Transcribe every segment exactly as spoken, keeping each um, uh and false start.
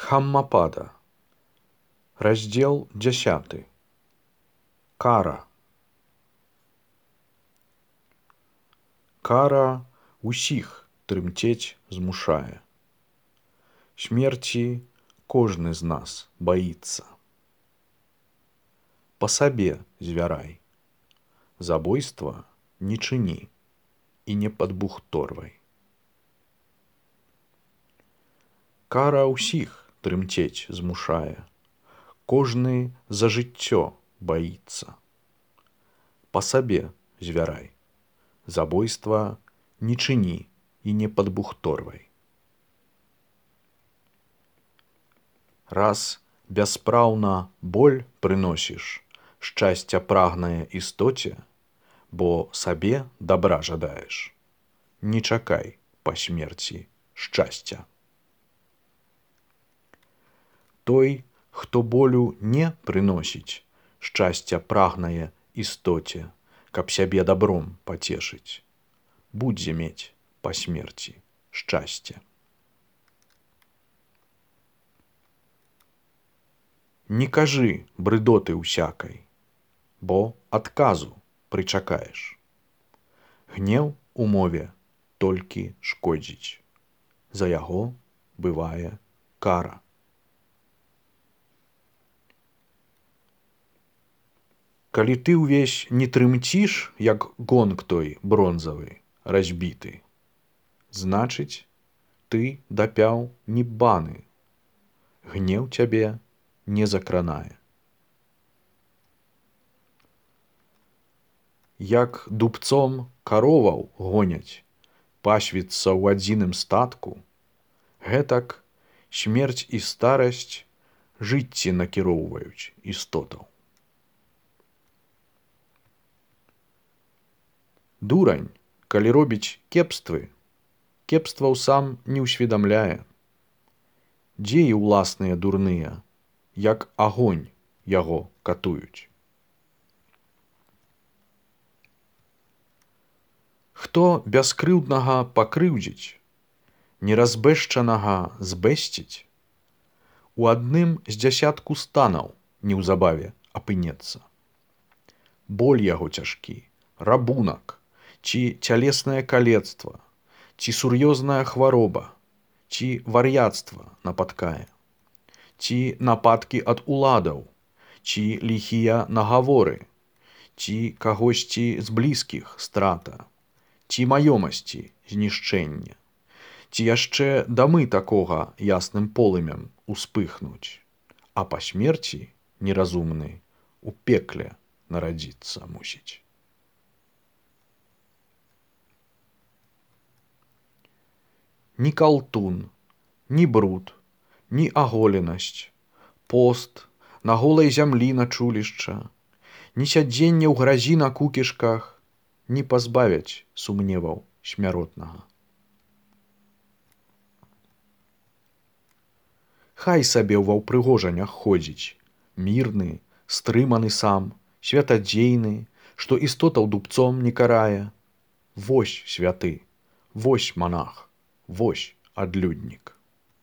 Дхаммапада. Раздзел дзясяты. Кара. Кара усіх трымцець змушае. Смерці кожны з нас баіцца. Па сабе звярай. Забойства не чыні і не падбухторвай. Кара ўсіх трымцець змушае. Кожны за жыццё баіцца. Па сабе звярай. Забойства не чыні і не падбухторвай. Раз бяспраўна боль прыносіш шчасця прагнае істоце, бо сабе дабра жадаеш, не чакай па смерці шчасця. Той, хто болю не прыносіць, шчасця прагнае істоце, каб сябе дабром пацешыць, будзе мець па смерці шчасце. Не кажы брыдоты ўсякай, бо адказу прычакаеш. Гнеў у мове толькі шкодзіць, за яго бывае кара. Калі ты ўвесь не трымціш, як гонг той бронзавы, разбіты, значыць, ты дапяў ніббаны, гнеў цябе не закранае. Як дубцом кароваў гоняць, пасвіцца ў адзіным статку, гэтак смерць і старасць жыцці накіроўваюць істотаў. Дурань, калі робіць кепствы, кепстваў сам не ўсведамляе. Дзеі ўласныя дурныя, як агонь яго катуюць. Хто бяскрыўднага пакрыўдзіць, неразбэшчанага збэсціць, у адным з дзясятку станаў неўзабаве апынецца. Боль яго цяжкі, рабунак, ці цялеснае калецтва, ці сур'ёзная хвароба, ці вар'яцтва напаткае, ці нападкі ад уладаў, ці ліхія нагаворы, ці кагосьці з блізкіх страта, ці маёмасці знішчэнне, ці яшчэ дамы такога ясным полымем успыхнуць, а па смерці неразумны у пекле нарадзіцца мусіць. Ні калтун, ні бруд, ні аголенасць, пост на голай зямлі начулішча, ні сядзенне ў гразі на кукішках не пазбавяць сумневаў смяротнага. Хай сабе ва ўпрыгожаннях ходзіць, мірны, стрыманы сам, святадзейны, што істотаў дубцом не карае. Вось святы, вось манах, вось адлюднік.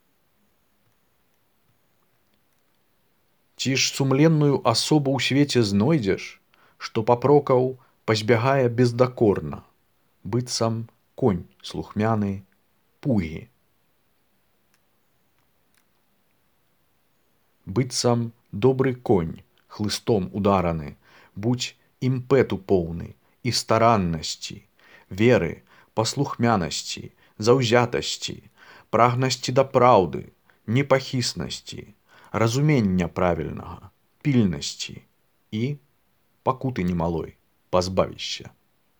Ці ж сумленную асобу ў свеце знойдзеш, што папрокаў пазбягае бездакорна, быццам конь слухмяны пугі. Быццам добры конь, хлыстом удараны, будзь імпэту поўны і стараннасці, веры, паслухмянасці, заўзятасці, прагнасці да праўды, непахіснасці, разумення правільнага, пільнасці і пакуты немалой пазбавішся.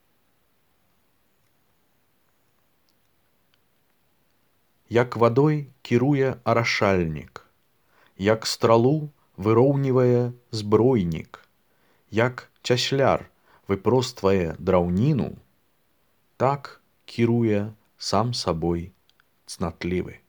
Як вадой кіруе арашальнік, як стралу выроўнівае збройнік, як цясляр выпроствае драўніну, так кіруе сам сабой цнатлівы.